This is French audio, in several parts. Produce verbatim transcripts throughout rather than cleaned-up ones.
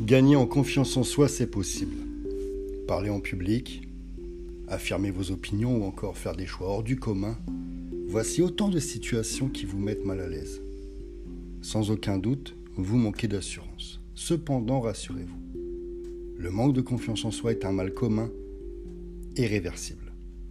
Gagner en confiance en soi, c'est possible. Parler en public, affirmer vos opinions ou encore faire des choix hors du commun, voici autant de situations qui vous mettent mal à l'aise. Sans aucun doute, vous manquez d'assurance. Cependant, rassurez-vous, le manque de confiance en soi est un mal commun et réversible.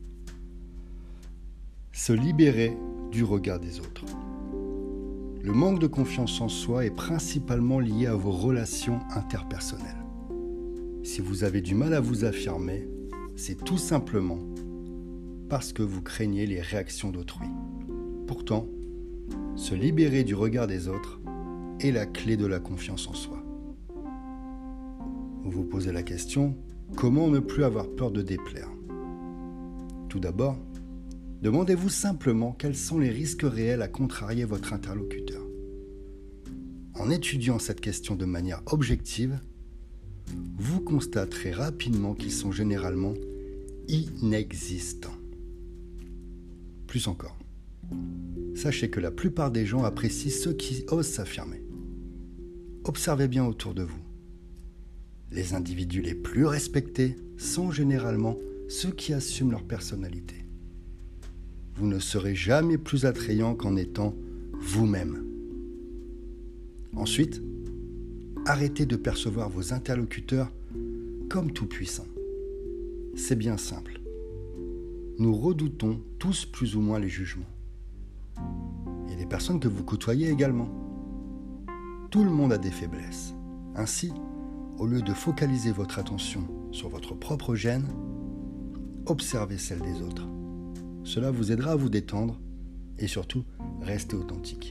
Se libérer du regard des autres. Le manque de confiance en soi est principalement lié à vos relations interpersonnelles. Si vous avez du mal à vous affirmer, c'est tout simplement parce que vous craignez les réactions d'autrui. Pourtant, se libérer du regard des autres est la clé de la confiance en soi. Vous vous posez la question, comment ne plus avoir peur de déplaire ? Tout d'abord, demandez-vous simplement quels sont les risques réels à contrarier votre interlocuteur. En étudiant cette question de manière objective, vous constaterez rapidement qu'ils sont généralement inexistants. Plus encore, sachez que la plupart des gens apprécient ceux qui osent s'affirmer. Observez bien autour de vous. Les individus les plus respectés sont généralement ceux qui assument leur personnalité. Vous ne serez jamais plus attrayant qu'en étant vous-même. Ensuite, arrêtez de percevoir vos interlocuteurs comme tout-puissants. C'est bien simple. Nous redoutons tous plus ou moins les jugements. Et les personnes que vous côtoyez également. Tout le monde a des faiblesses. Ainsi, au lieu de focaliser votre attention sur votre propre gêne, observez celle des autres. Cela vous aidera à vous détendre et surtout, rester authentique.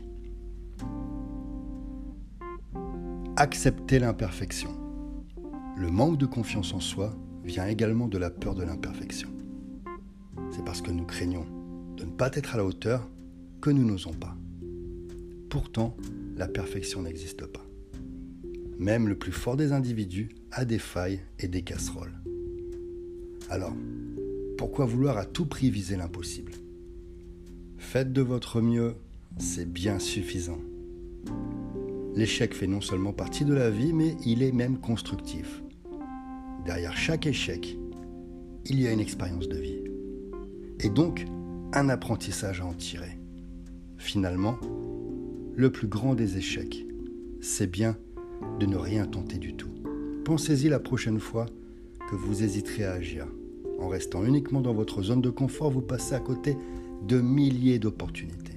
Acceptez l'imperfection. Le manque de confiance en soi vient également de la peur de l'imperfection. C'est parce que nous craignons de ne pas être à la hauteur que nous n'osons pas. Pourtant, la perfection n'existe pas. Même le plus fort des individus a des failles et des casseroles. Alors, pourquoi vouloir à tout prix viser l'impossible ? Faites de votre mieux, c'est bien suffisant. L'échec fait non seulement partie de la vie, mais il est même constructif. Derrière chaque échec, il y a une expérience de vie. Et donc, un apprentissage à en tirer. Finalement, le plus grand des échecs, c'est bien de ne rien tenter du tout. Pensez-y la prochaine fois que vous hésiterez à agir. En restant uniquement dans votre zone de confort, vous passez à côté de milliers d'opportunités.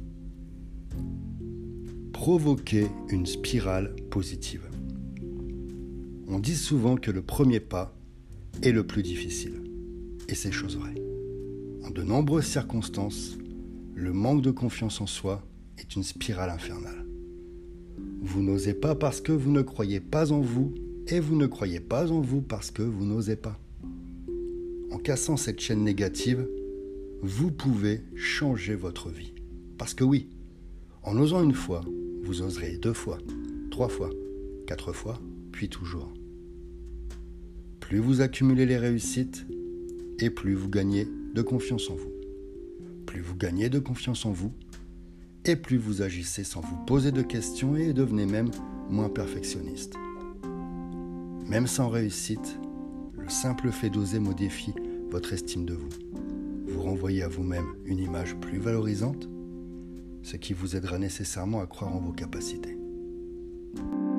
Provoquer une spirale positive. On dit souvent que le premier pas est le plus difficile. Et c'est chose vraie. En de nombreuses circonstances, le manque de confiance en soi est une spirale infernale. Vous n'osez pas parce que vous ne croyez pas en vous, et vous ne croyez pas en vous parce que vous n'osez pas. En cassant cette chaîne négative, vous pouvez changer votre vie. Parce que oui, en osant une fois, vous oserez deux fois, trois fois, quatre fois, puis toujours. Plus vous accumulez les réussites, et plus vous gagnez de confiance en vous. Plus vous gagnez de confiance en vous, et plus vous agissez sans vous poser de questions et devenez même moins perfectionniste. Même sans réussite, le simple fait d'oser modifie votre estime de vous. Vous renvoyez à vous-même une image plus valorisante, ce qui vous aidera nécessairement à croire en vos capacités.